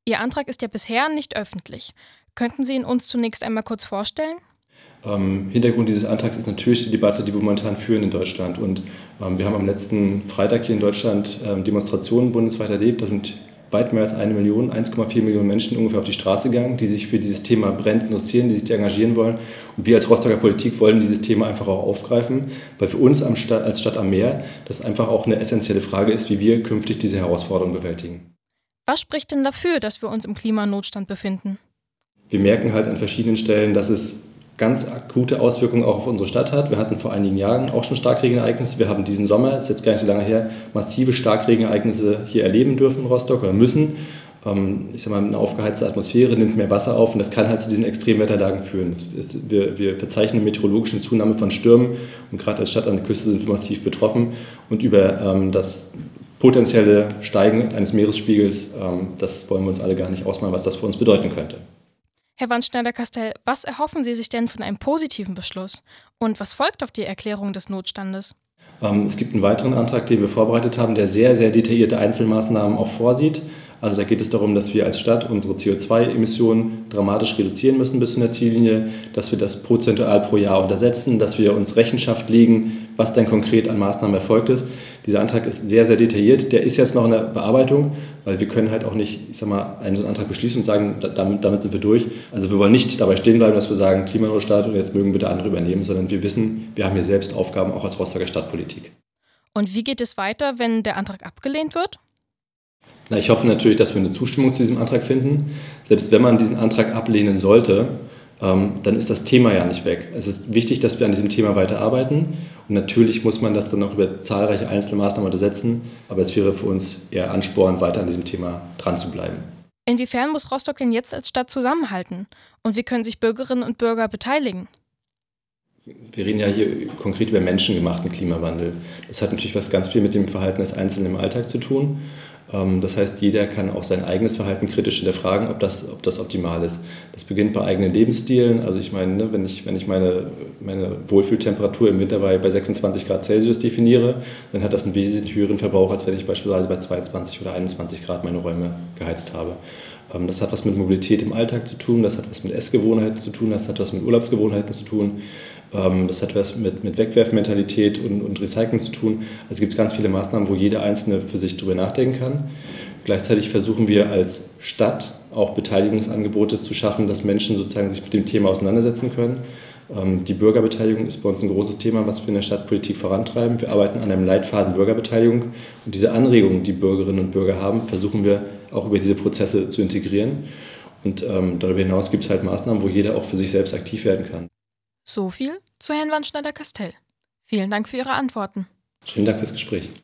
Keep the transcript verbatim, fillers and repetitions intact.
Ihr Antrag ist ja bisher nicht öffentlich. Könnten Sie ihn uns zunächst einmal kurz vorstellen? Ähm, Hintergrund dieses Antrags ist natürlich die Debatte, die wir momentan führen in Deutschland. Und ähm, wir haben am letzten Freitag hier in Deutschland ähm, Demonstrationen bundesweit erlebt. Da sind weit mehr als eine Million, eins Komma vier Millionen Menschen ungefähr auf die Straße gegangen, die sich für dieses Thema brennend interessieren, die sich engagieren wollen. Und wir als Rostocker Politik wollen dieses Thema einfach auch aufgreifen, weil für uns am Stadt, als Stadt am Meer das einfach auch eine essentielle Frage ist, wie wir künftig diese Herausforderung bewältigen. Was spricht denn dafür, dass wir uns im Klimanotstand befinden? Wir merken halt an verschiedenen Stellen, dass es ganz akute Auswirkungen auch auf unsere Stadt hat. Wir hatten vor einigen Jahren auch schon Starkregenereignisse. Wir haben diesen Sommer, ist jetzt gar nicht so lange her, massive Starkregenereignisse hier erleben dürfen in Rostock oder müssen. Ich sag mal, eine aufgeheizte Atmosphäre nimmt mehr Wasser auf und das kann halt zu diesen Extremwetterlagen führen. Ist, wir, wir verzeichnen eine meteorologische Zunahme von Stürmen und gerade als Stadt an der Küste sind wir massiv betroffen. Und über ähm, das potenzielle Steigen eines Meeresspiegels, ähm, das wollen wir uns alle gar nicht ausmalen, was das für uns bedeuten könnte. Herr Wandt-Schneider-Castell, was erhoffen Sie sich denn von einem positiven Beschluss? Und was folgt auf die Erklärung des Notstandes? Ähm, es gibt einen weiteren Antrag, den wir vorbereitet haben, der sehr, sehr detaillierte Einzelmaßnahmen auch vorsieht. Also da geht es darum, dass wir als Stadt unsere C O zwei Emissionen dramatisch reduzieren müssen bis zu einer Ziellinie, dass wir das prozentual pro Jahr untersetzen, dass wir uns Rechenschaft legen, was dann konkret an Maßnahmen erfolgt ist. Dieser Antrag ist sehr, sehr detailliert. Der ist jetzt noch in der Bearbeitung, weil wir können halt auch nicht, ich sag mal, einen so einen Antrag beschließen und sagen, damit, damit sind wir durch. Also wir wollen nicht dabei stehen bleiben, dass wir sagen, Klimanotstand und jetzt mögen bitte andere übernehmen, sondern wir wissen, wir haben hier selbst Aufgaben, auch als Rostocker Stadtpolitik. Und wie geht es weiter, wenn der Antrag abgelehnt wird? Na, ich hoffe natürlich, dass wir eine Zustimmung zu diesem Antrag finden. Selbst wenn man diesen Antrag ablehnen sollte, ähm, dann ist das Thema ja nicht weg. Es ist wichtig, dass wir an diesem Thema weiterarbeiten. Und natürlich muss man das dann auch über zahlreiche einzelne Maßnahmen untersetzen. Aber es wäre für uns eher Ansporn, weiter an diesem Thema dran zu bleiben. Inwiefern muss Rostock denn jetzt als Stadt zusammenhalten? Und wie können sich Bürgerinnen und Bürger beteiligen? Wir reden ja hier konkret über menschengemachten Klimawandel. Das hat natürlich was ganz viel mit dem Verhalten des Einzelnen im Alltag zu tun. Das heißt, jeder kann auch sein eigenes Verhalten kritisch hinterfragen, ob das, ob das optimal ist. Das beginnt bei eigenen Lebensstilen. Also ich meine, ne, wenn ich, wenn ich meine, meine Wohlfühltemperatur im Winter bei, bei sechsundzwanzig Grad Celsius definiere, dann hat das einen wesentlich höheren Verbrauch, als wenn ich beispielsweise bei zweiundzwanzig oder einundzwanzig Grad meine Räume geheizt habe. Das hat was mit Mobilität im Alltag zu tun, das hat was mit Essgewohnheiten zu tun, das hat was mit Urlaubsgewohnheiten zu tun, das hat was mit, mit Wegwerfmentalität und, und Recycling zu tun. Also gibt es ganz viele Maßnahmen, wo jeder Einzelne für sich drüber nachdenken kann. Gleichzeitig versuchen wir als Stadt auch Beteiligungsangebote zu schaffen, dass Menschen sozusagen sich mit dem Thema auseinandersetzen können. Die Bürgerbeteiligung ist bei uns ein großes Thema, was wir in der Stadtpolitik vorantreiben. Wir arbeiten an einem Leitfaden Bürgerbeteiligung und diese Anregungen, die Bürgerinnen und Bürger haben, versuchen wir auch über diese Prozesse zu integrieren. Und ähm, darüber hinaus gibt es halt Maßnahmen, wo jeder auch für sich selbst aktiv werden kann. So viel zu Herrn Wandt-Schneider-Castell. Vielen Dank für Ihre Antworten. Vielen Dank fürs Gespräch.